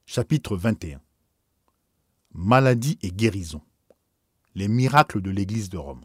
Chapitre 21. Maladie et guérison. Les miracles de l'Église de Rome.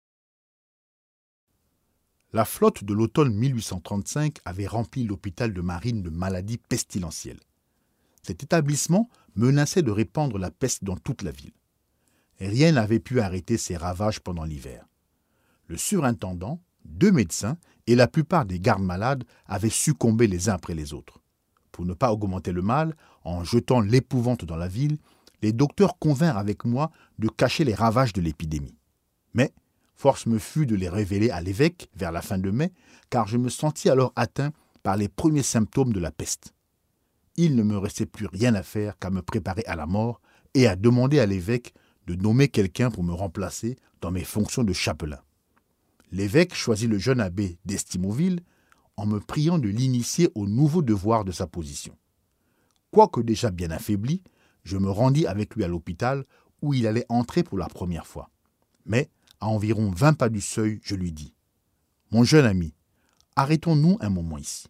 La flotte de l'automne 1835 avait rempli l'hôpital de marine de maladies pestilentielles. Cet établissement menaçait de répandre la peste dans toute la ville. Rien n'avait pu arrêter ces ravages pendant l'hiver. Le surintendant, 2 médecins et la plupart des gardes-malades avaient succombé les uns après les autres. Pour ne pas augmenter le mal, en jetant l'épouvante dans la ville, les docteurs convinrent avec moi de cacher les ravages de l'épidémie. Mais force me fut de les révéler à l'évêque vers la fin de mai, car je me sentis alors atteint par les premiers symptômes de la peste. Il ne me restait plus rien à faire qu'à me préparer à la mort et à demander à l'évêque de nommer quelqu'un pour me remplacer dans mes fonctions de chapelain. L'évêque choisit le jeune abbé d'Estimoville en me priant de l'initier aux nouveaux devoirs de sa position. Quoique déjà bien affaibli, je me rendis avec lui à l'hôpital où il allait entrer pour la première fois. Mais, à environ 20 pas du seuil, je lui dis « Mon jeune ami, arrêtons-nous un moment ici.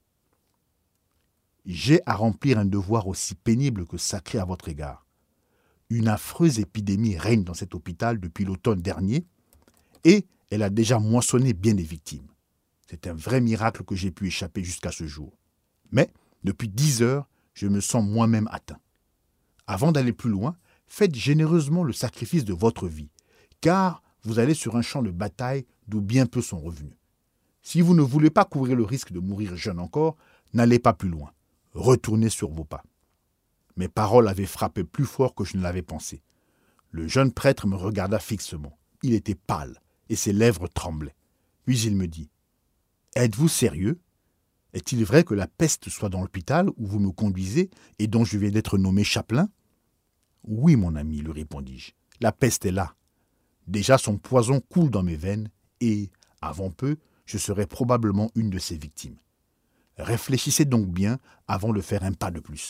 J'ai à remplir un devoir aussi pénible que sacré à votre égard. Une affreuse épidémie règne dans cet hôpital depuis l'automne dernier et elle a déjà moissonné bien des victimes. C'est un vrai miracle que j'ai pu échapper jusqu'à ce jour. Mais, depuis 10 heures, je me sens moi-même atteint. Avant d'aller plus loin, faites généreusement le sacrifice de votre vie, car vous allez sur un champ de bataille d'où bien peu sont revenus. Si vous ne voulez pas courir le risque de mourir jeune encore, n'allez pas plus loin. Retournez sur vos pas. Mes paroles avaient frappé plus fort que je ne l'avais pensé. Le jeune prêtre me regarda fixement. Il était pâle et ses lèvres tremblaient. Puis il me dit « Êtes-vous sérieux ? Est-il vrai que la peste soit dans l'hôpital où vous me conduisez et dont je viens d'être nommé chapelain ?»« Oui, mon ami, lui répondis-je. La peste est là. Déjà son poison coule dans mes veines et, avant peu, je serai probablement une de ses victimes. Réfléchissez donc bien avant de faire un pas de plus. »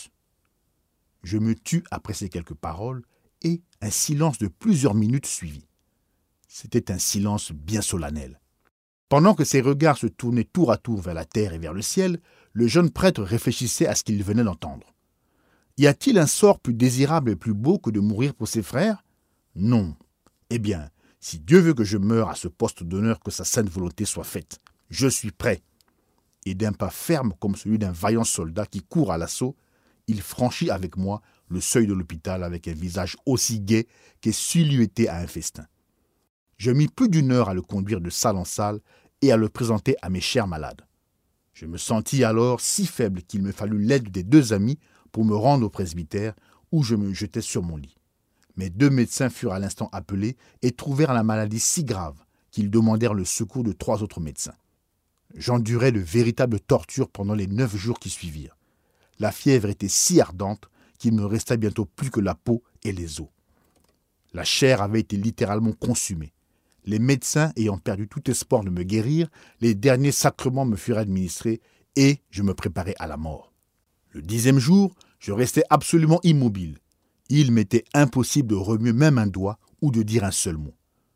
Je me tus après ces quelques paroles et un silence de plusieurs minutes suivit. C'était un silence bien solennel. Pendant que ses regards se tournaient tour à tour vers la terre et vers le ciel, le jeune prêtre réfléchissait à ce qu'il venait d'entendre. Y a-t-il un sort plus désirable et plus beau que de mourir pour ses frères ? Non. Eh bien, si Dieu veut que je meure à ce poste d'honneur, que sa sainte volonté soit faite. Je suis prêt. Et d'un pas ferme comme celui d'un vaillant soldat qui court à l'assaut, il franchit avec moi le seuil de l'hôpital avec un visage aussi gai que s'il eût été à un festin. Je mis plus d'1 heure à le conduire de salle en salle et à le présenter à mes chers malades. Je me sentis alors si faible qu'il me fallut l'aide des 2 amis pour me rendre au presbytère où je me jetai sur mon lit. Mes 2 médecins furent à l'instant appelés et trouvèrent la maladie si grave qu'ils demandèrent le secours de 3 autres médecins. J'endurai de véritables tortures pendant les 9 jours qui suivirent. La fièvre était si ardente qu'il me resta bientôt plus que la peau et les os. La chair avait été littéralement consumée. Les médecins ayant perdu tout espoir de me guérir, les derniers sacrements me furent administrés et je me préparais à la mort. Le 10e jour, je restais absolument immobile. Il m'était impossible de remuer même un doigt ou de dire un seul mot.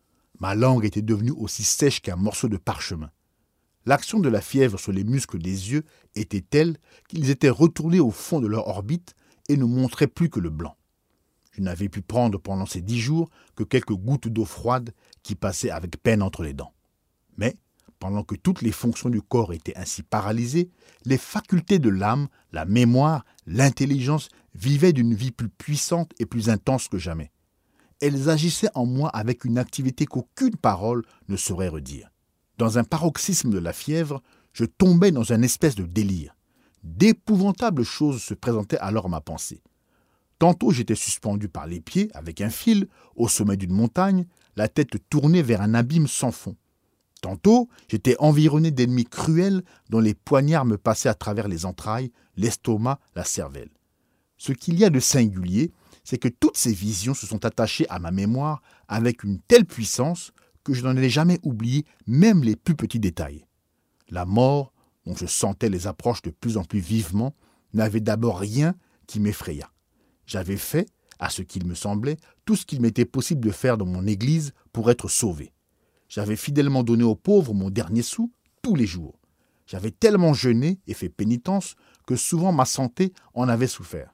Ma langue était devenue aussi sèche qu'un morceau de parchemin. L'action de la fièvre sur les muscles des yeux était telle qu'ils étaient retournés au fond de leur orbite et ne montraient plus que le blanc. Je n'avais pu prendre pendant ces 10 jours que quelques gouttes d'eau froide qui passaient avec peine entre les dents. Mais, pendant que toutes les fonctions du corps étaient ainsi paralysées, les facultés de l'âme, la mémoire, l'intelligence vivaient d'une vie plus puissante et plus intense que jamais. Elles agissaient en moi avec une activité qu'aucune parole ne saurait redire. Dans un paroxysme de la fièvre, je tombais dans une espèce de délire. D'épouvantables choses se présentaient alors à ma pensée. Tantôt j'étais suspendu par les pieds, avec un fil, au sommet d'une montagne, la tête tournée vers un abîme sans fond. Tantôt j'étais environné d'ennemis cruels dont les poignards me passaient à travers les entrailles, l'estomac, la cervelle. Ce qu'il y a de singulier, c'est que toutes ces visions se sont attachées à ma mémoire avec une telle puissance que je n'en ai jamais oublié même les plus petits détails. La mort, dont je sentais les approches de plus en plus vivement, n'avait d'abord rien qui m'effrayât. J'avais fait, à ce qu'il me semblait, tout ce qu'il m'était possible de faire dans mon église pour être sauvé. J'avais fidèlement donné aux pauvres mon dernier sou tous les jours. J'avais tellement jeûné et fait pénitence que souvent ma santé en avait souffert.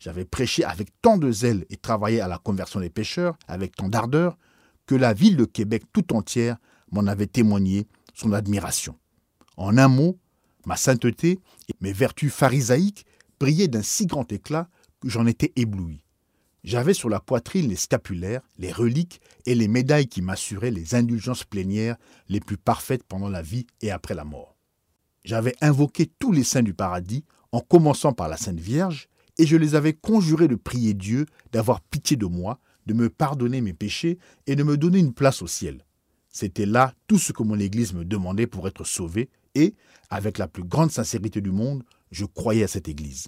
J'avais prêché avec tant de zèle et travaillé à la conversion des pécheurs avec tant d'ardeur que la ville de Québec tout entière m'en avait témoigné son admiration. En un mot, ma sainteté et mes vertus pharisaïques brillaient d'un si grand éclat que j'en étais ébloui. J'avais sur la poitrine les scapulaires, les reliques et les médailles qui m'assuraient les indulgences plénières les plus parfaites pendant la vie et après la mort. J'avais invoqué tous les saints du paradis, en commençant par la Sainte Vierge, et je les avais conjurés de prier Dieu d'avoir pitié de moi, de me pardonner mes péchés et de me donner une place au ciel. C'était là tout ce que mon Église me demandait pour être sauvé, et, avec la plus grande sincérité du monde, je croyais à cette Église.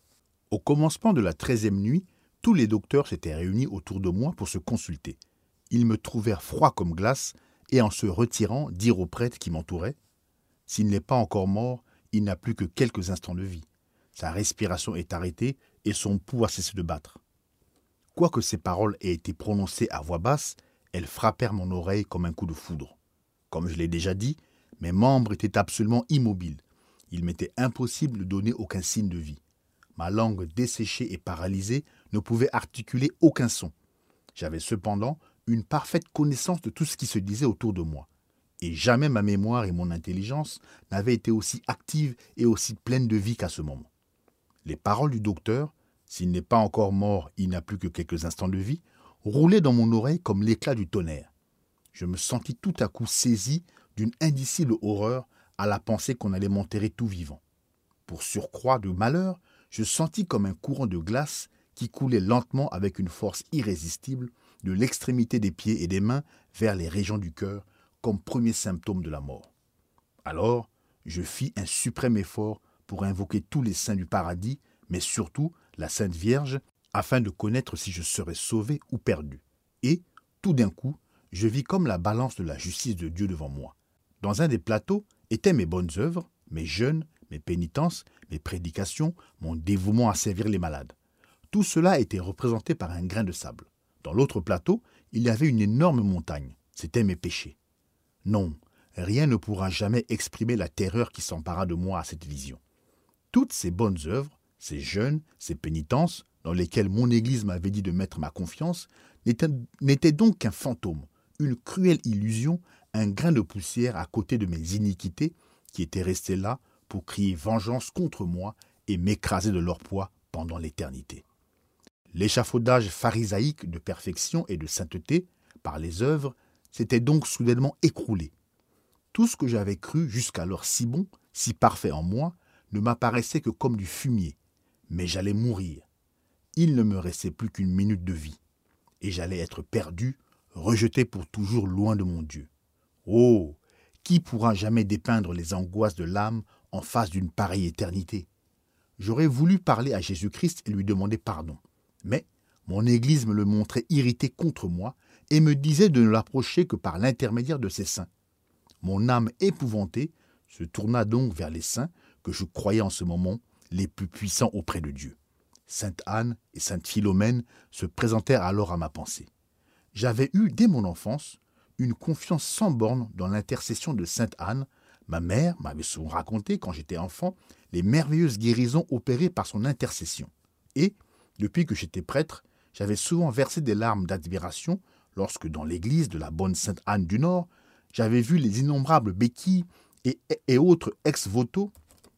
Au commencement de la 13e nuit, tous les docteurs s'étaient réunis autour de moi pour se consulter. Ils me trouvèrent froid comme glace, et en se retirant, dirent aux prêtres qui m'entouraient « S'il n'est pas encore mort, il n'a plus que quelques instants de vie. Sa respiration est arrêtée et son pouls a cessé de battre. » Quoique ces paroles aient été prononcées à voix basse, elles frappèrent mon oreille comme un coup de foudre. Comme je l'ai déjà dit, mes membres étaient absolument immobiles. Il m'était impossible de donner aucun signe de vie. Ma langue desséchée et paralysée ne pouvait articuler aucun son. J'avais cependant une parfaite connaissance de tout ce qui se disait autour de moi. Et jamais ma mémoire et mon intelligence n'avaient été aussi actives et aussi pleines de vie qu'à ce moment. Les paroles du docteur, « S'il n'est pas encore mort, il n'a plus que quelques instants de vie », roulaient dans mon oreille comme l'éclat du tonnerre. Je me sentis tout à coup saisi d'une indicible horreur à la pensée qu'on allait m'enterrer tout vivant. Pour surcroît de malheur, je sentis comme un courant de glace qui coulait lentement avec une force irrésistible de l'extrémité des pieds et des mains vers les régions du cœur, comme premier symptôme de la mort. Alors, je fis un suprême effort pour invoquer tous les saints du paradis, mais surtout la Sainte Vierge, afin de connaître si je serais sauvé ou perdu. Et, tout d'un coup, je vis comme la balance de la justice de Dieu devant moi. Dans un des plateaux étaient mes bonnes œuvres, mes jeûnes, mes pénitences, mes prédications, mon dévouement à servir les malades. Tout cela était représenté par un grain de sable. Dans l'autre plateau, il y avait une énorme montagne. C'étaient mes péchés. Non, rien ne pourra jamais exprimer la terreur qui s'empara de moi à cette vision. Toutes ces bonnes œuvres, ces jeûnes, ces pénitences, dans lesquelles mon Église m'avait dit de mettre ma confiance, n'étaient donc qu'un fantôme, une cruelle illusion, un grain de poussière à côté de mes iniquités qui étaient restées là pour crier vengeance contre moi et m'écraser de leur poids pendant l'éternité. L'échafaudage pharisaïque de perfection et de sainteté, par les œuvres, s'était donc soudainement écroulé. Tout ce que j'avais cru jusqu'alors si bon, si parfait en moi, ne m'apparaissait que comme du fumier. Mais j'allais mourir. Il ne me restait plus qu'une minute de vie. Et j'allais être perdu, rejeté pour toujours loin de mon Dieu. Oh, qui pourra jamais dépeindre les angoisses de l'âme en face d'une pareille éternité? J'aurais voulu parler à Jésus-Christ et lui demander pardon. Mais mon Église me le montrait irrité contre moi et me disait de ne l'approcher que par l'intermédiaire de ses saints. Mon âme épouvantée se tourna donc vers les saints que je croyais en ce moment les plus puissants auprès de Dieu. Sainte Anne et Sainte Philomène se présentèrent alors à ma pensée. J'avais eu, dès mon enfance, une confiance sans borne dans l'intercession de Sainte Anne. Ma mère m'avait souvent raconté, quand j'étais enfant, les merveilleuses guérisons opérées par son intercession. Et, depuis que j'étais prêtre, j'avais souvent versé des larmes d'admiration lorsque, dans l'église de la bonne Sainte Anne du Nord, j'avais vu les innombrables béquilles et autres ex-voto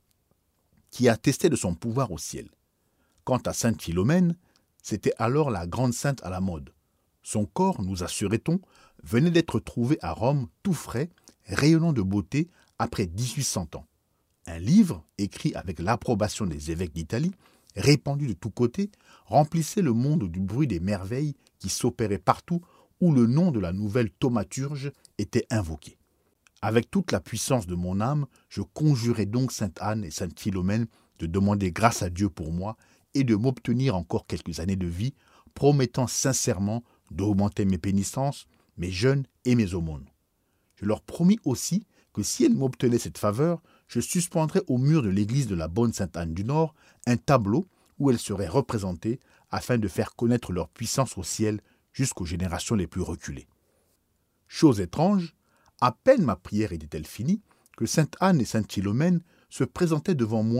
qui attestaient de son pouvoir au ciel. Quant à Sainte Philomène, c'était alors la grande sainte à la mode. Son corps, nous assurait-on, venait d'être trouvé à Rome tout frais, rayonnant de beauté après 1800 ans. Un livre, écrit avec l'approbation des évêques d'Italie, répandu de tous côtés, remplissait le monde du bruit des merveilles qui s'opéraient partout où le nom de la nouvelle thaumaturge était invoqué. Avec toute la puissance de mon âme, je conjurai donc Sainte Anne et Sainte Philomène de demander grâce à Dieu pour moi et de m'obtenir encore quelques années de vie, promettant sincèrement d'augmenter mes pénitences, mes jeûnes et mes aumônes. Je leur promis aussi que si elles m'obtenaient cette faveur, je suspendrais au mur de l'église de la bonne Sainte Anne du Nord un tableau où elles seraient représentées afin de faire connaître leur puissance au ciel jusqu'aux générations les plus reculées. Chose étrange, à peine ma prière était-elle finie que Sainte Anne et Sainte Philomène se présentaient devant moi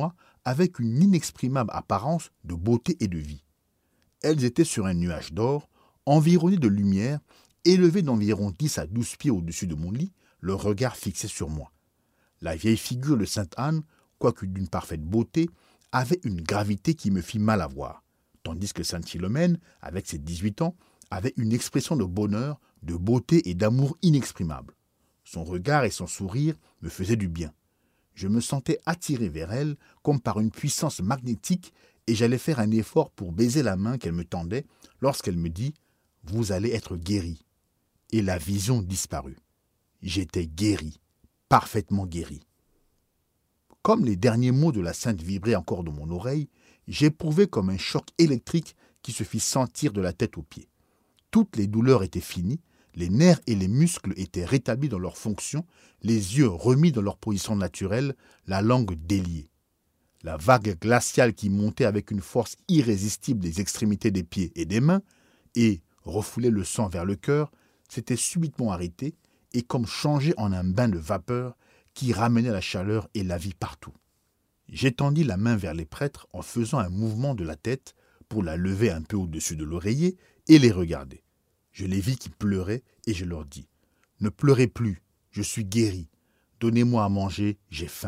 avec une inexprimable apparence de beauté et de vie. Elles étaient sur un nuage d'or, environnées de lumière, élevées d'environ 10 à 12 pieds au-dessus de mon lit, le regard fixé sur moi. La vieille figure de Sainte Anne, quoique d'une parfaite beauté, avait une gravité qui me fit mal à voir, tandis que Sainte Philomène, avec ses 18 ans, avait une expression de bonheur, de beauté et d'amour inexprimable. Son regard et son sourire me faisaient du bien. Je me sentais attiré vers elle comme par une puissance magnétique et j'allais faire un effort pour baiser la main qu'elle me tendait lorsqu'elle me dit « Vous allez être guéri ». Et la vision disparut. J'étais guéri, parfaitement guéri. Comme les derniers mots de la sainte vibraient encore dans mon oreille, j'éprouvais comme un choc électrique qui se fit sentir de la tête aux pieds. Toutes les douleurs étaient finies, les nerfs et les muscles étaient rétablis dans leurs fonctions, les yeux remis dans leur position naturelle, la langue déliée. La vague glaciale qui montait avec une force irrésistible des extrémités des pieds et des mains et refoulait le sang vers le cœur s'était subitement arrêtée et comme changée en un bain de vapeur qui ramenait la chaleur et la vie partout. J'étendis la main vers les prêtres en faisant un mouvement de la tête pour la lever un peu au-dessus de l'oreiller et les regarder. Je les vis qui pleuraient et je leur dis « Ne pleurez plus, je suis guéri. Donnez-moi à manger, j'ai faim. »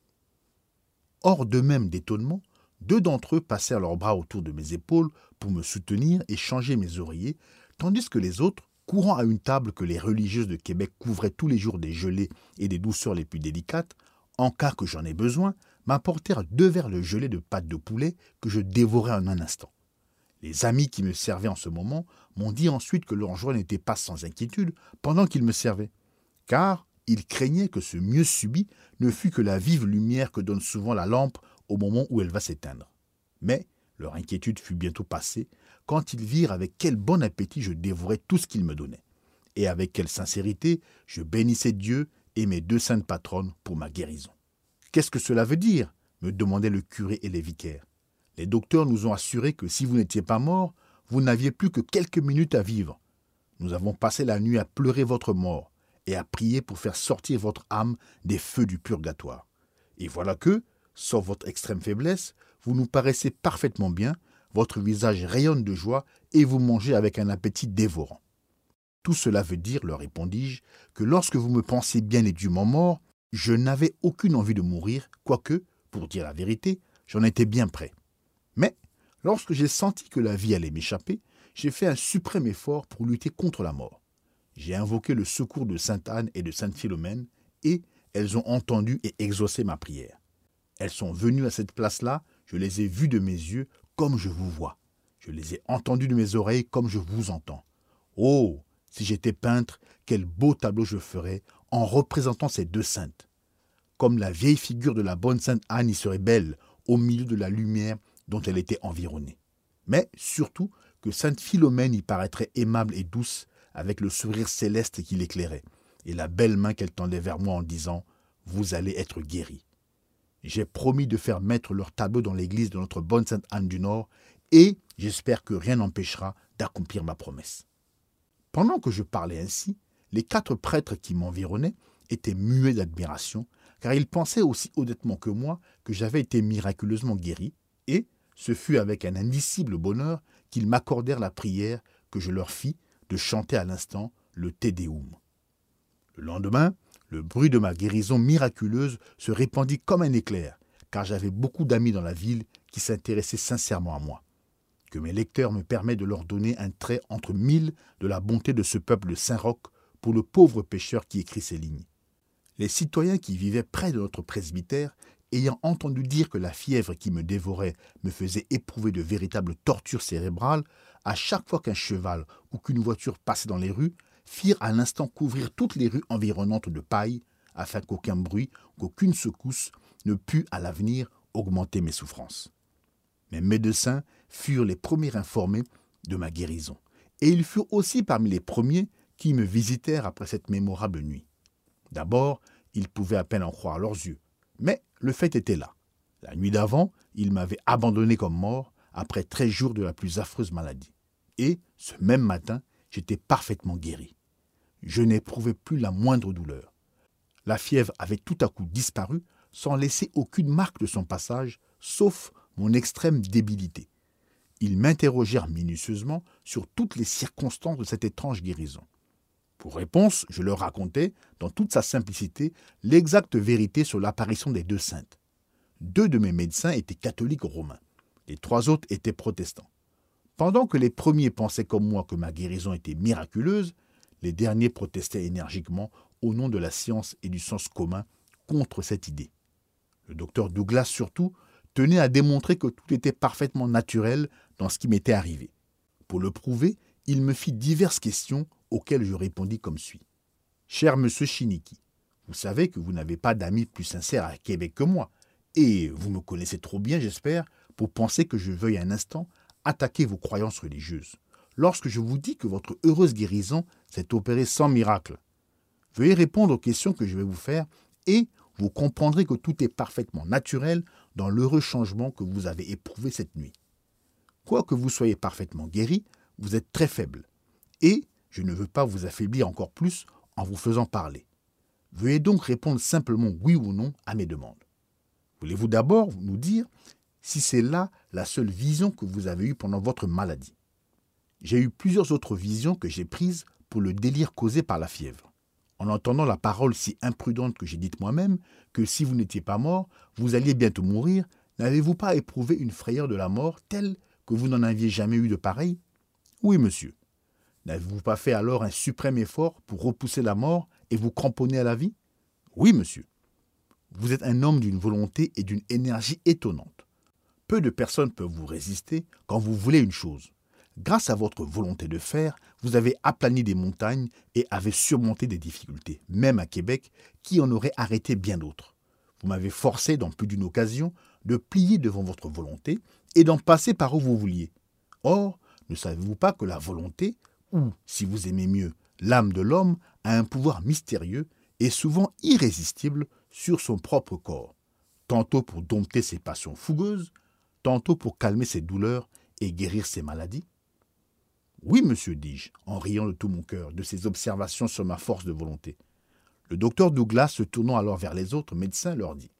Hors d'eux-mêmes d'étonnement, 2 d'entre eux passèrent leurs bras autour de mes épaules pour me soutenir et changer mes oreillers, tandis que les autres, courant à une table que les religieuses de Québec couvraient tous les jours des gelées et des douceurs les plus délicates, en cas que j'en ai besoin, m'apportèrent 2 verres de gelée de pâte de poulet que je dévorai en un instant. Les amis qui me servaient en ce moment m'ont dit ensuite que leur joie n'était pas sans inquiétude pendant qu'ils me servaient, car ils craignaient que ce mieux subi ne fût que la vive lumière que donne souvent la lampe au moment où elle va s'éteindre. Mais leur inquiétude fut bientôt passée quand ils virent avec quel bon appétit je dévorais tout ce qu'ils me donnaient, et avec quelle sincérité je bénissais Dieu et mes 2 saintes patronnes pour ma guérison. « Qu'est-ce que cela veut dire ?» me demandaient le curé et les vicaires. « Les docteurs nous ont assuré que si vous n'étiez pas mort, vous n'aviez plus que quelques minutes à vivre. Nous avons passé la nuit à pleurer votre mort et à prier pour faire sortir votre âme des feux du purgatoire. Et voilà que, sauf votre extrême faiblesse, vous nous paraissez parfaitement bien, votre visage rayonne de joie et vous mangez avec un appétit dévorant. Tout cela veut dire, leur répondis-je, que lorsque vous me pensez bien et dûment mort, je n'avais aucune envie de mourir, quoique, pour dire la vérité, j'en étais bien prêt. Mais, lorsque j'ai senti que la vie allait m'échapper, j'ai fait un suprême effort pour lutter contre la mort. J'ai invoqué le secours de Sainte Anne et de Sainte Philomène, et elles ont entendu et exaucé ma prière. Elles sont venues à cette place-là, je les ai vues de mes yeux comme je vous vois. Je les ai entendues de mes oreilles comme je vous entends. Oh, si j'étais peintre, quel beau tableau je ferais en représentant ces 2 saintes. Comme la vieille figure de la bonne Sainte Anne y serait belle, au milieu de la lumière dont elle était environnée. Mais surtout que Sainte Philomène y paraîtrait aimable et douce, avec le sourire céleste qui l'éclairait, et la belle main qu'elle tendait vers moi en disant « Vous allez être guéri ». J'ai promis de faire mettre leur tableau dans l'église de notre bonne Sainte Anne du Nord, et j'espère que rien n'empêchera d'accomplir ma promesse. Pendant que je parlais ainsi, les 4 prêtres qui m'environnaient étaient muets d'admiration, car ils pensaient aussi honnêtement que moi que j'avais été miraculeusement guéri, et ce fut avec un indicible bonheur qu'ils m'accordèrent la prière que je leur fis de chanter à l'instant le Te Deum. Le lendemain, le bruit de ma guérison miraculeuse se répandit comme un éclair, car j'avais beaucoup d'amis dans la ville qui s'intéressaient sincèrement à moi. Que mes lecteurs me permettent de leur donner un trait entre 1000 de la bonté de ce peuple de Saint-Roch pour le pauvre pécheur qui écrit ces lignes. Les citoyens qui vivaient près de notre presbytère, ayant entendu dire que la fièvre qui me dévorait me faisait éprouver de véritables tortures cérébrales, à chaque fois qu'un cheval ou qu'une voiture passait dans les rues, firent à l'instant couvrir toutes les rues environnantes de paille, afin qu'aucun bruit, qu'aucune secousse ne pût à l'avenir augmenter mes souffrances. Mes médecins furent les premiers informés de ma guérison, et ils furent aussi parmi les premiers qui me visitèrent après cette mémorable nuit. D'abord, ils pouvaient à peine en croire leurs yeux, mais le fait était là. La nuit d'avant, ils m'avaient abandonné comme mort après 13 jours de la plus affreuse maladie. Et, ce même matin, j'étais parfaitement guéri. Je n'éprouvais plus la moindre douleur. La fièvre avait tout à coup disparu sans laisser aucune marque de son passage, sauf mon extrême débilité. Ils m'interrogèrent minutieusement sur toutes les circonstances de cette étrange guérison. Pour réponse, je leur racontai, dans toute sa simplicité, l'exacte vérité sur l'apparition des deux saintes. 2 de mes médecins étaient catholiques romains. Les 3 autres étaient protestants. Pendant que les premiers pensaient comme moi que ma guérison était miraculeuse, les derniers protestaient énergiquement au nom de la science et du sens commun contre cette idée. Le docteur Douglas, surtout, tenait à démontrer que tout était parfaitement naturel dans ce qui m'était arrivé. Pour le prouver, il me fit diverses questions auxquelles je répondis comme suit. « Cher monsieur Shiniki, vous savez que vous n'avez pas d'amis plus sincères à Québec que moi, et vous me connaissez trop bien, j'espère, pour penser que je veuille un instant attaquer vos croyances religieuses, lorsque je vous dis que votre heureuse guérison s'est opérée sans miracle. Veuillez répondre aux questions que je vais vous faire, et vous comprendrez que tout est parfaitement naturel dans l'heureux changement que vous avez éprouvé cette nuit. Quoique vous soyez parfaitement guéri, vous êtes très faible, et je ne veux pas vous affaiblir encore plus en vous faisant parler. Veuillez donc répondre simplement oui ou non à mes demandes. Voulez-vous d'abord nous dire si c'est là la seule vision que vous avez eue pendant votre maladie? J'ai eu plusieurs autres visions que j'ai prises pour le délire causé par la fièvre. En entendant la parole si imprudente que j'ai dite moi-même, que si vous n'étiez pas mort, vous alliez bientôt mourir, n'avez-vous pas éprouvé une frayeur de la mort telle que vous n'en aviez jamais eu de pareille? Oui, monsieur. N'avez-vous pas fait alors un suprême effort pour repousser la mort et vous cramponner à la vie? Oui, monsieur. Vous êtes un homme d'une volonté et d'une énergie étonnantes. Peu de personnes peuvent vous résister quand vous voulez une chose. Grâce à votre volonté de faire, vous avez aplani des montagnes et avez surmonté des difficultés, même à Québec, qui en auraient arrêté bien d'autres. Vous m'avez forcé, dans plus d'une occasion, de plier devant votre volonté et d'en passer par où vous vouliez. Or, ne savez-vous pas que la volonté, ou, si vous aimez mieux, l'âme de l'homme, a un pouvoir mystérieux et souvent irrésistible sur son propre corps, tantôt pour dompter ses passions fougueuses, tantôt pour calmer ses douleurs et guérir ses maladies? Oui, monsieur, dis-je, en riant de tout mon cœur de ces observations sur ma force de volonté. Le docteur Douglas, se tournant alors vers les autres médecins, leur dit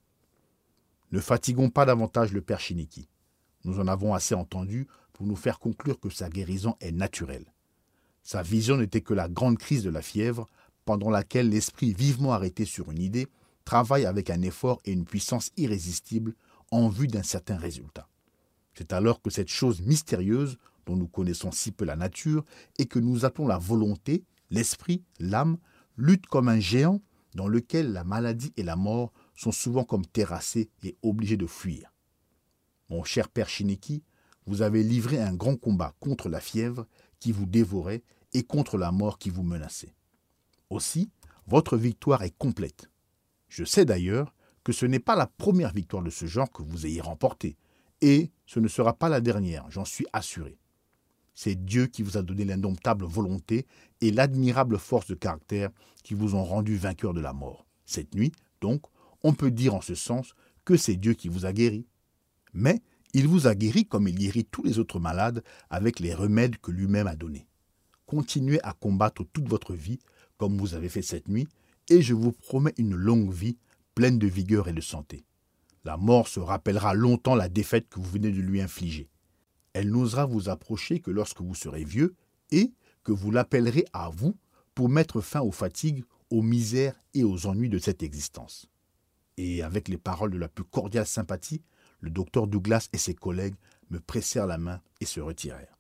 « Ne fatiguons pas davantage le père Shiniki. Nous en avons assez entendu pour nous faire conclure que sa guérison est naturelle. Sa vision n'était que la grande crise de la fièvre, pendant laquelle l'esprit vivement arrêté sur une idée travaille avec un effort et une puissance irrésistible en vue d'un certain résultat. C'est alors que cette chose mystérieuse, dont nous connaissons si peu la nature, et que nous appelons la volonté, l'esprit, l'âme, lutte comme un géant dans lequel la maladie et la mort sont souvent comme terrassés et obligés de fuir. Mon cher père Shiniki, vous avez livré un grand combat contre la fièvre qui vous dévorait et contre la mort qui vous menaçait. Aussi, votre victoire est complète. Je sais d'ailleurs que ce n'est pas la première victoire de ce genre que vous ayez remportée, et ce ne sera pas la dernière, j'en suis assuré. C'est Dieu qui vous a donné l'indomptable volonté et l'admirable force de caractère qui vous ont rendu vainqueur de la mort. Cette nuit, donc, on peut dire en ce sens que c'est Dieu qui vous a guéri. Mais il vous a guéri comme il guérit tous les autres malades avec les remèdes que lui-même a donnés. Continuez à combattre toute votre vie comme vous avez fait cette nuit, et je vous promets une longue vie pleine de vigueur et de santé. La mort se rappellera longtemps la défaite que vous venez de lui infliger. Elle n'osera vous approcher que lorsque vous serez vieux et que vous l'appellerez à vous pour mettre fin aux fatigues, aux misères et aux ennuis de cette existence. » Et avec les paroles de la plus cordiale sympathie, le docteur Douglas et ses collègues me pressèrent la main et se retirèrent.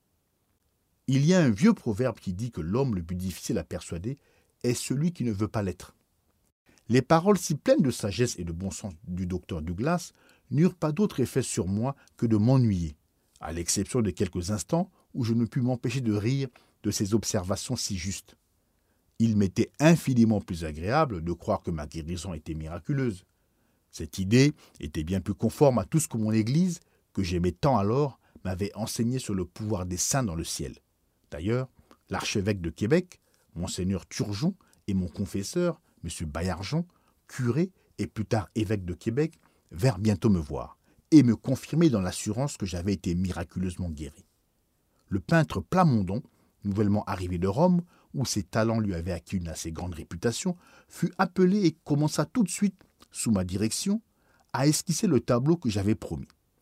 Il y a un vieux proverbe qui dit que l'homme le plus difficile à persuader est celui qui ne veut pas l'être. Les paroles si pleines de sagesse et de bon sens du docteur Douglas n'eurent pas d'autre effet sur moi que de m'ennuyer, à l'exception de quelques instants où je ne pus m'empêcher de rire de ces observations si justes. Il m'était infiniment plus agréable de croire que ma guérison était miraculeuse. Cette idée était bien plus conforme à tout ce que mon Église, que j'aimais tant alors, m'avait enseigné sur le pouvoir des saints dans le ciel. D'ailleurs, l'archevêque de Québec, Monseigneur Turgeon, et mon confesseur, M. Baillargeon, curé et plus tard évêque de Québec, vinrent bientôt me voir et me confirmer dans l'assurance que j'avais été miraculeusement guéri. Le peintre Plamondon, nouvellement arrivé de Rome, où ses talents lui avaient acquis une assez grande réputation, fut appelé et commença tout de suite, sous ma direction, à esquisser le tableau que j'avais promis.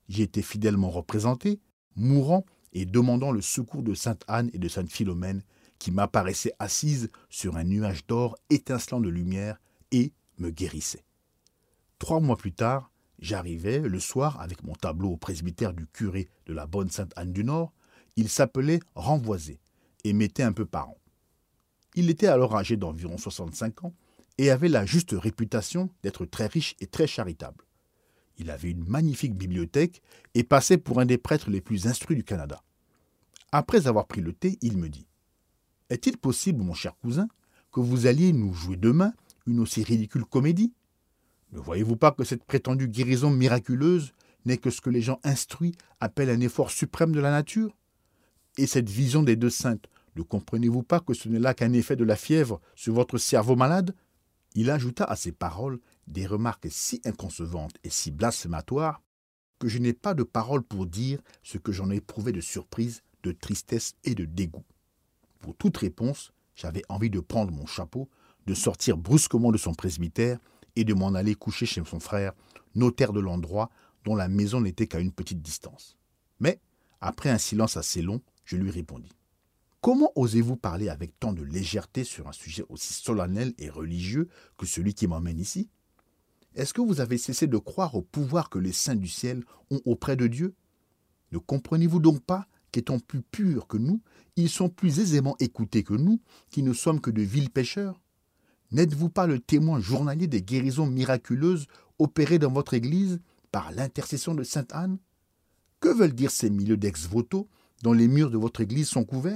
J'y étais fidèlement représenté, mourant et demandant le secours de sainte Anne et de sainte Philomène, qui m'apparaissaient assises sur un nuage d'or étincelant de lumière et me guérissaient. 3 mois plus tard, j'arrivais le soir avec mon tableau au presbytère du curé de la bonne sainte Anne du Nord. Il s'appelait Renvoisé et m'était un peu parent. Il était alors âgé d'environ 65 ans et avait la juste réputation d'être très riche et très charitable. Il avait une magnifique bibliothèque et passait pour un des prêtres les plus instruits du Canada. Après avoir pris le thé, il me dit « Est-il possible, mon cher cousin, que vous alliez nous jouer demain une aussi ridicule comédie ? Ne voyez-vous pas que cette prétendue guérison miraculeuse n'est que ce que les gens instruits appellent un effort suprême de la nature ? Et cette vision des 2 saintes, ne comprenez-vous pas que ce n'est là qu'un effet de la fièvre sur votre cerveau malade ?» Il ajouta à ces paroles des remarques si inconcevantes et si blasphématoires que je n'ai pas de paroles pour dire ce que j'en ai éprouvé de surprise, de tristesse et de dégoût. Pour toute réponse, j'avais envie de prendre mon chapeau, de sortir brusquement de son presbytère et de m'en aller coucher chez son frère, notaire de l'endroit dont la maison n'était qu'à une petite distance. Mais, après un silence assez long, je lui répondis. Comment osez-vous parler avec tant de légèreté sur un sujet aussi solennel et religieux que celui qui m'emmène ici ? Est-ce que vous avez cessé de croire au pouvoir que les saints du ciel ont auprès de Dieu ? Ne comprenez-vous donc pas qu'étant plus purs que nous, ils sont plus aisément écoutés que nous, qui ne sommes que de vils pécheurs ? N'êtes-vous pas le témoin journalier des guérisons miraculeuses opérées dans votre Église par l'intercession de sainte Anne ? Que veulent dire ces milieux d'ex-voto dont les murs de votre Église sont couverts ?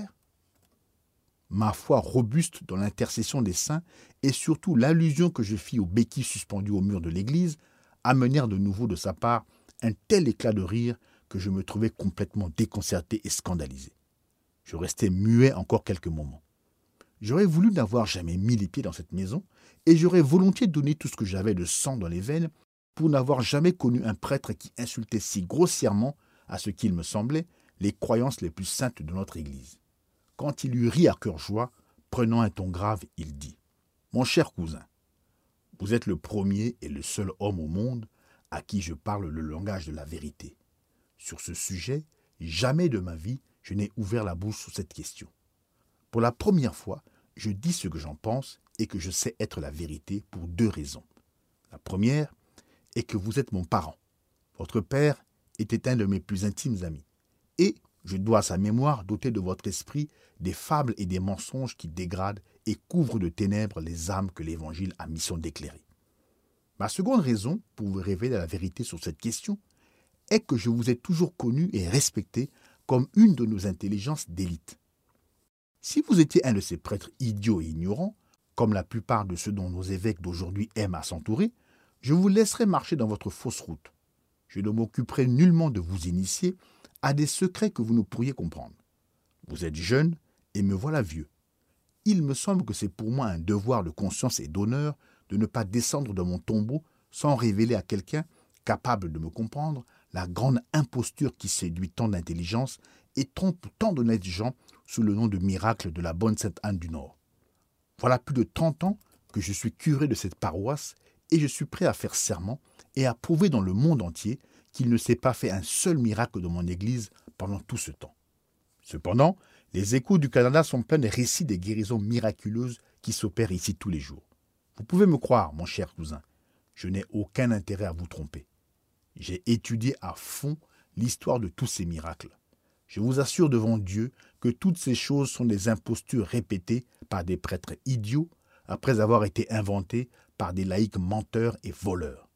Ma foi robuste dans l'intercession des saints et surtout l'allusion que je fis aux béquilles suspendues au mur de l'église amenèrent de nouveau de sa part un tel éclat de rire que je me trouvais complètement déconcerté et scandalisé. Je restai muet encore quelques moments. J'aurais voulu n'avoir jamais mis les pieds dans cette maison et j'aurais volontiers donné tout ce que j'avais de sang dans les veines pour n'avoir jamais connu un prêtre qui insultait si grossièrement, à ce qu'il me semblait, les croyances les plus saintes de notre Église. Quand il eut ri à cœur joie, prenant un ton grave, il dit « Mon cher cousin, vous êtes le premier et le seul homme au monde à qui je parle le langage de la vérité. Sur ce sujet, jamais de ma vie je n'ai ouvert la bouche sur cette question. Pour la première fois, je dis ce que j'en pense et que je sais être la vérité pour 2 raisons. La première est que vous êtes mon parent. Votre père était un de mes plus intimes amis. Et je dois à sa mémoire doter de votre esprit des fables et des mensonges qui dégradent et couvrent de ténèbres les âmes que l'Évangile a mission d'éclairer. Ma seconde raison pour vous révéler la vérité sur cette question est que je vous ai toujours connu et respecté comme une de nos intelligences d'élite. Si vous étiez un de ces prêtres idiots et ignorants, comme la plupart de ceux dont nos évêques d'aujourd'hui aiment à s'entourer, je vous laisserai marcher dans votre fausse route. Je ne m'occuperai nullement de vous initier à des secrets que vous ne pourriez comprendre. Vous êtes jeune et me voilà vieux. Il me semble que c'est pour moi un devoir de conscience et d'honneur de ne pas descendre dans mon tombeau sans révéler à quelqu'un, capable de me comprendre, la grande imposture qui séduit tant d'intelligence et trompe tant d'honnêtes gens sous le nom de miracle de la bonne sainte Anne du Nord. Voilà plus de 30 ans que je suis curé de cette paroisse et je suis prêt à faire serment et à prouver dans le monde entier qu'il ne s'est pas fait un seul miracle dans mon Église pendant tout ce temps. Cependant, les échos du Canada sont pleins des récits des guérisons miraculeuses qui s'opèrent ici tous les jours. Vous pouvez me croire, mon cher cousin, je n'ai aucun intérêt à vous tromper. J'ai étudié à fond l'histoire de tous ces miracles. Je vous assure devant Dieu que toutes ces choses sont des impostures répétées par des prêtres idiots après avoir été inventées par des laïcs menteurs et voleurs.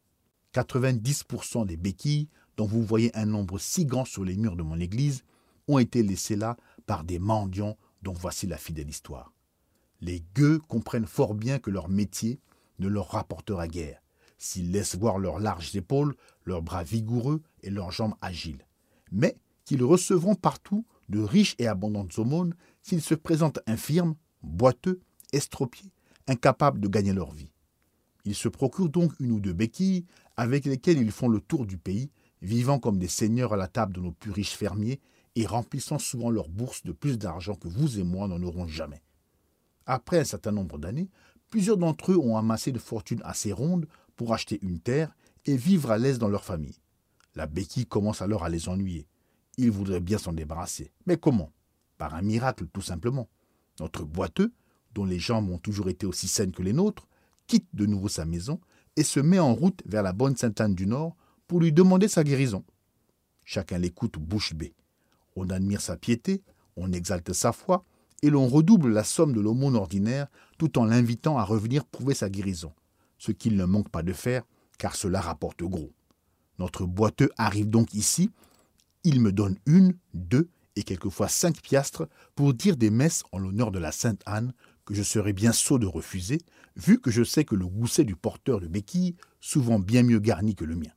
90% des béquilles, dont vous voyez un nombre si grand sur les murs de mon église, ont été laissées là par des mendiants dont voici la fidèle histoire. Les gueux comprennent fort bien que leur métier ne leur rapportera guère, s'ils laissent voir leurs larges épaules, leurs bras vigoureux et leurs jambes agiles, mais qu'ils recevront partout de riches et abondantes aumônes s'ils se présentent infirmes, boiteux, estropiés, incapables de gagner leur vie. Ils se procurent donc 1 ou 2 béquilles avec lesquelles ils font le tour du pays, vivant comme des seigneurs à la table de nos plus riches fermiers et remplissant souvent leurs bourses de plus d'argent que vous et moi n'en aurons jamais. Après un certain nombre d'années, plusieurs d'entre eux ont amassé de fortunes assez rondes pour acheter une terre et vivre à l'aise dans leur famille. La béquille commence alors à les ennuyer. Ils voudraient bien s'en débarrasser. Mais comment? Par un miracle, tout simplement. Notre boiteux, dont les jambes ont toujours été aussi saines que les nôtres, quitte de nouveau sa maison et se met en route vers la bonne Sainte-Anne du Nord pour lui demander sa guérison. Chacun l'écoute bouche bée. On admire sa piété, on exalte sa foi, et l'on redouble la somme de l'aumône ordinaire tout en l'invitant à revenir prouver sa guérison, ce qu'il ne manque pas de faire, car cela rapporte gros. Notre boiteux arrive donc ici, il me donne 1, 2 et quelquefois 5 piastres pour dire des messes en l'honneur de la Sainte Anne que je serais bien sot de refuser, vu que je sais que le gousset du porteur de béquille, souvent bien mieux garni que le mien.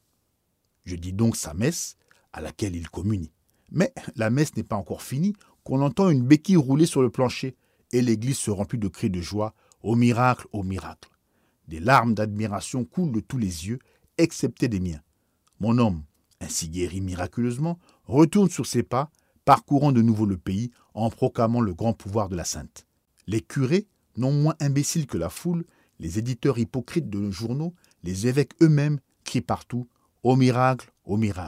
Je dis donc sa messe, à laquelle il communie. Mais la messe n'est pas encore finie, qu'on entend une béquille rouler sur le plancher, et l'église se remplit de cris de joie. Au miracle, au miracle. Des larmes d'admiration coulent de tous les yeux, excepté des miens. Mon homme, ainsi guéri miraculeusement, retourne sur ses pas, parcourant de nouveau le pays en proclamant le grand pouvoir de la sainte. Les curés, non moins imbéciles que la foule, les éditeurs hypocrites de nos journaux, les évêques eux-mêmes crient partout « Au miracle, au miracle ».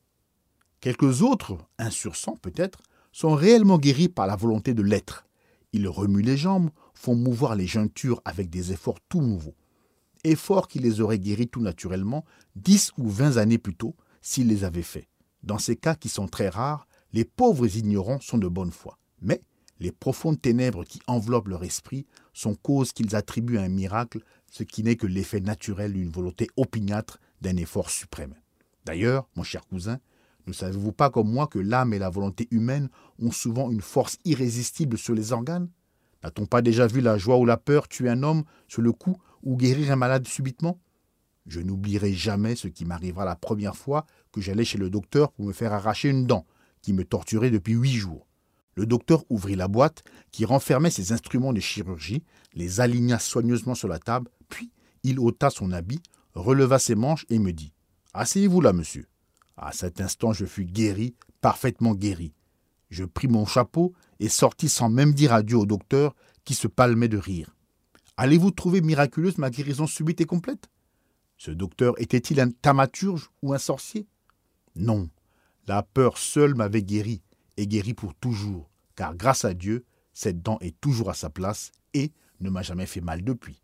Quelques autres, 1 sur 100 peut-être, sont réellement guéris par la volonté de l'être. Ils remuent les jambes, font mouvoir les jointures avec des efforts tout nouveaux. Efforts qui les auraient guéris tout naturellement 10 ou 20 années plus tôt s'ils les avaient faits. Dans ces cas qui sont très rares, les pauvres ignorants sont de bonne foi. Mais les profondes ténèbres qui enveloppent leur esprit sont cause qu'ils attribuent à un miracle ce qui n'est que l'effet naturel d'une volonté opiniâtre d'un effort suprême. D'ailleurs, mon cher cousin, ne savez-vous pas comme moi que l'âme et la volonté humaine ont souvent une force irrésistible sur les organes? N'a-t-on pas déjà vu la joie ou la peur tuer un homme sur le coup ou guérir un malade subitement? Je n'oublierai jamais ce qui m'arriva la première fois que j'allais chez le docteur pour me faire arracher une dent qui me torturait depuis 8 jours. Le docteur ouvrit la boîte qui renfermait ses instruments de chirurgie, les aligna soigneusement sur la table, puis il ôta son habit, releva ses manches et me dit « Asseyez-vous là, monsieur ». À cet instant, je fus guéri, parfaitement guéri. Je pris mon chapeau et sortis sans même dire adieu au docteur qui se palmait de rire. Allez-vous trouver miraculeuse ma guérison subite et complète? Ce docteur était-il un thaumaturge ou un sorcier? Non, la peur seule m'avait guéri, et guéri pour toujours, car grâce à Dieu, cette dent est toujours à sa place et ne m'a jamais fait mal depuis.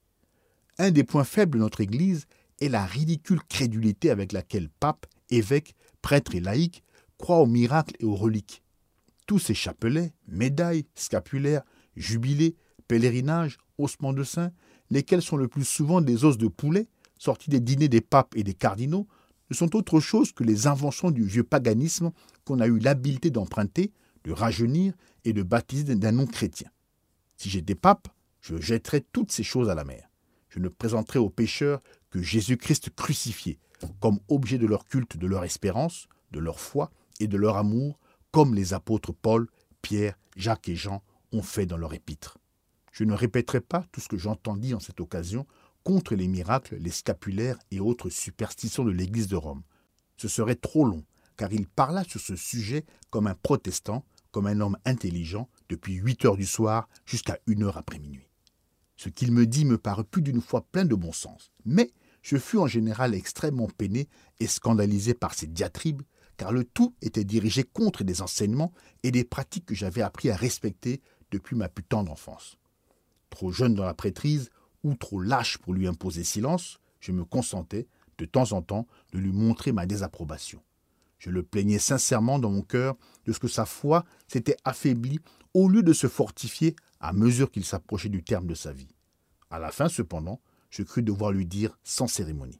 Un des points faibles de notre Église est la ridicule crédulité avec laquelle papes, évêques, prêtres et laïcs croient aux miracles et aux reliques. Tous ces chapelets, médailles, scapulaires, jubilés, pèlerinages, ossements de saints, lesquels sont le plus souvent des os de poulet, sortis des dîners des papes et des cardinaux, ne sont autre chose que les inventions du vieux paganisme qu'on a eu l'habileté d'emprunter, de rajeunir et de baptiser d'un nom chrétien. Si j'étais pape, je jetterais toutes ces choses à la mer. Je ne présenterais aux pécheurs que Jésus-Christ crucifié, comme objet de leur culte, de leur espérance, de leur foi et de leur amour, comme les apôtres Paul, Pierre, Jacques et Jean ont fait dans leur épître. Je ne répéterai pas tout ce que j'entendis en cette occasion contre les miracles, les scapulaires et autres superstitions de l'Église de Rome. Ce serait trop long, car il parla sur ce sujet comme un protestant, comme un homme intelligent, depuis 8 heures du soir jusqu'à 1 heure après minuit. Ce qu'il me dit me parut plus d'une fois plein de bon sens, mais je fus en général extrêmement peiné et scandalisé par ces diatribes, car le tout était dirigé contre des enseignements et des pratiques que j'avais appris à respecter depuis ma plus tendre enfance. Trop jeune dans la prêtrise, ou trop lâche pour lui imposer silence, je me consentais, de temps en temps, de lui montrer ma désapprobation. Je le plaignais sincèrement dans mon cœur de ce que sa foi s'était affaiblie au lieu de se fortifier à mesure qu'il s'approchait du terme de sa vie. À la fin, cependant, je crus devoir lui dire sans cérémonie.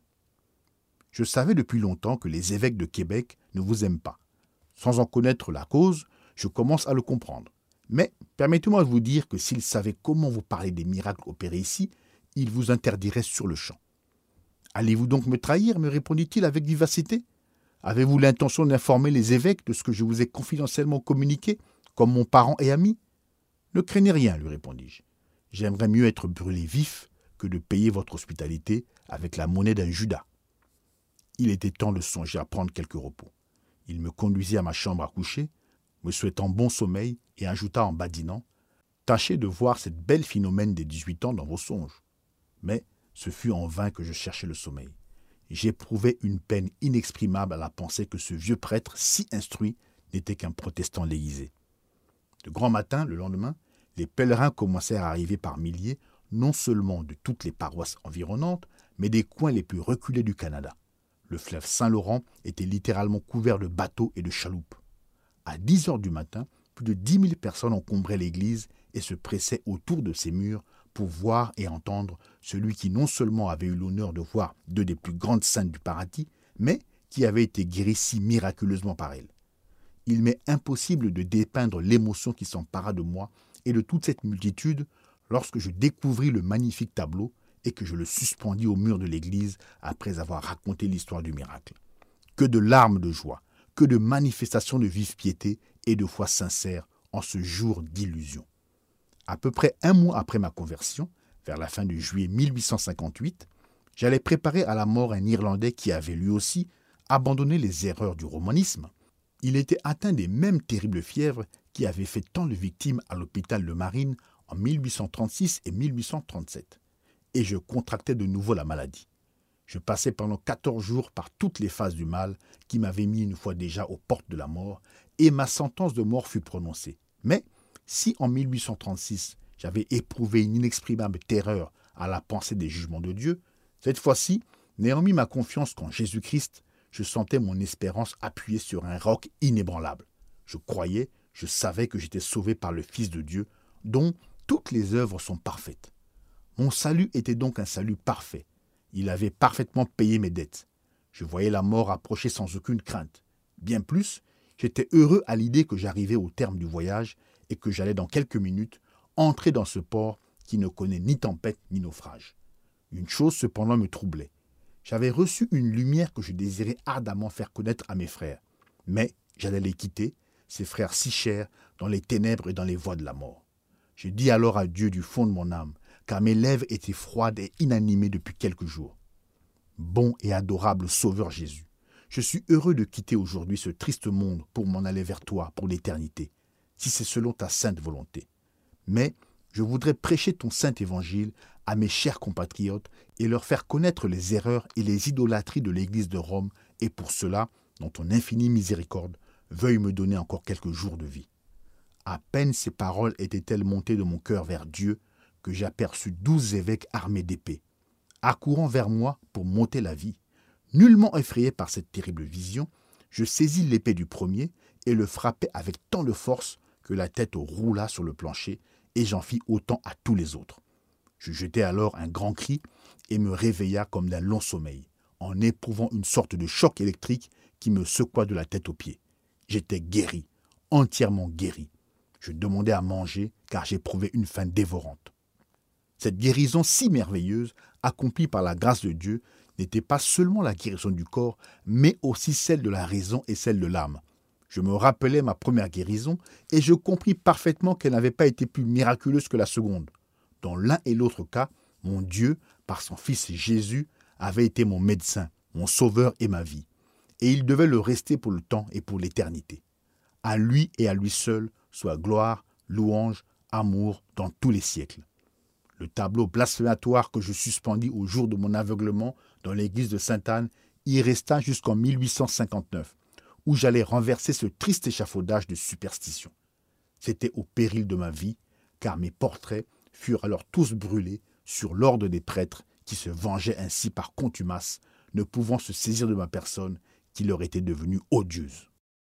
Je savais depuis longtemps que les évêques de Québec ne vous aiment pas. Sans en connaître la cause, je commence à le comprendre. Mais permettez-moi de vous dire que s'ils savaient comment vous parler des miracles opérés ici, ils vous interdiraient sur le champ. « Allez-vous donc me trahir ?» me répondit-il avec vivacité. « Avez-vous l'intention d'informer les évêques de ce que je vous ai confidentiellement communiqué, comme mon parent et ami ?»« Ne craignez rien, lui répondis-je. J'aimerais mieux être brûlé vif que de payer votre hospitalité avec la monnaie d'un Judas. » Il était temps de songer à prendre quelques repos. Il me conduisit à ma chambre à coucher, me souhaitant bon sommeil et ajouta en badinant « Tâchez de voir cette belle Philomène des 18 ans dans vos songes. » Mais ce fut en vain que je cherchais le sommeil. j'éprouvais une peine inexprimable à la pensée que ce vieux prêtre si instruit n'était qu'un protestant déguisé. De grand matin, le lendemain, les pèlerins commencèrent à arriver par milliers, non seulement de toutes les paroisses environnantes, mais des coins les plus reculés du Canada. Le fleuve Saint-Laurent était littéralement couvert de bateaux et de chaloupes. À 10 heures du matin, plus de 10 000 personnes encombraient l'église et se pressaient autour de ses murs pour voir et entendre celui qui non seulement avait eu l'honneur de voir deux des plus grandes saintes du paradis, mais qui avait été guéri si miraculeusement par elle. Il m'est impossible de dépeindre l'émotion qui s'empara de moi et de toute cette multitude lorsque je découvris le magnifique tableau et que je le suspendis au mur de l'église après avoir raconté l'histoire du miracle. Que de larmes de joie, que de manifestations de vive piété et de foi sincère en ce jour d'illusion. À peu près un mois après ma conversion, vers la fin de juillet 1858, j'allais préparer à la mort un Irlandais qui avait lui aussi abandonné les erreurs du romanisme. Il était atteint des mêmes terribles fièvres qui avaient fait tant de victimes à l'hôpital de Marine en 1836 et 1837. Et je contractais de nouveau la maladie. Je passais pendant 14 jours par toutes les phases du mal qui m'avaient mis une fois déjà aux portes de la mort, et ma sentence de mort fut prononcée. Mais si en 1836 j'avais éprouvé une inexprimable terreur à la pensée des jugements de Dieu, cette fois-ci, n'ayant mis ma confiance qu'en Jésus-Christ, je sentais mon espérance appuyée sur un roc inébranlable. Je croyais, je savais que j'étais sauvé par le Fils de Dieu, dont toutes les œuvres sont parfaites. Mon salut était donc un salut parfait. Il avait parfaitement payé mes dettes. Je voyais la mort approcher sans aucune crainte. Bien plus, j'étais heureux à l'idée que j'arrivais au terme du voyage et que j'allais dans quelques minutes entrer dans ce port qui ne connaît ni tempête ni naufrage. Une chose cependant me troublait. J'avais reçu une lumière que je désirais ardemment faire connaître à mes frères. Mais j'allais les quitter, ces frères si chers, dans les ténèbres et dans les voies de la mort. Je dis alors à Dieu du fond de mon âme, car mes lèvres étaient froides et inanimées depuis quelques jours. Bon et adorable Sauveur Jésus, je suis heureux de quitter aujourd'hui ce triste monde pour m'en aller vers toi pour l'éternité, si c'est selon ta sainte volonté. Mais je voudrais prêcher ton saint évangile à mes chers compatriotes et leur faire connaître les erreurs et les idolâtries de l'Église de Rome, et pour cela, dans ton infinie miséricorde, veuille me donner encore quelques jours de vie. À peine ces paroles étaient-elles montées de mon cœur vers Dieu que j'aperçus 12 évêques armés d'épées, accourant vers moi pour m'ôter la vie. Nullement effrayé par cette terrible vision, je saisis l'épée du premier et le frappai avec tant de force que la tête roula sur le plancher, et j'en fis autant à tous les autres. Je jetai alors un grand cri et me réveilla comme d'un long sommeil, en éprouvant une sorte de choc électrique qui me secoua de la tête aux pieds. J'étais guéri, entièrement guéri. Je demandai à manger car j'éprouvais une faim dévorante. Cette guérison si merveilleuse, accomplie par la grâce de Dieu, n'était pas seulement la guérison du corps, mais aussi celle de la raison et celle de l'âme. Je me rappelais ma première guérison et je compris parfaitement qu'elle n'avait pas été plus miraculeuse que la seconde. Dans l'un et l'autre cas, mon Dieu, par son Fils Jésus, avait été mon médecin, mon sauveur et ma vie. Et il devait le rester pour le temps et pour l'éternité. À lui et à lui seul soit gloire, louange, amour dans tous les siècles. Le tableau blasphématoire que je suspendis au jour de mon aveuglement dans l'église de Sainte-Anne y resta jusqu'en 1859, où j'allais renverser ce triste échafaudage de superstition. C'était au péril de ma vie, car mes portraits furent alors tous brûlés sur l'ordre des prêtres qui se vengeaient ainsi par contumace, ne pouvant se saisir de ma personne qui leur était devenue odieuse.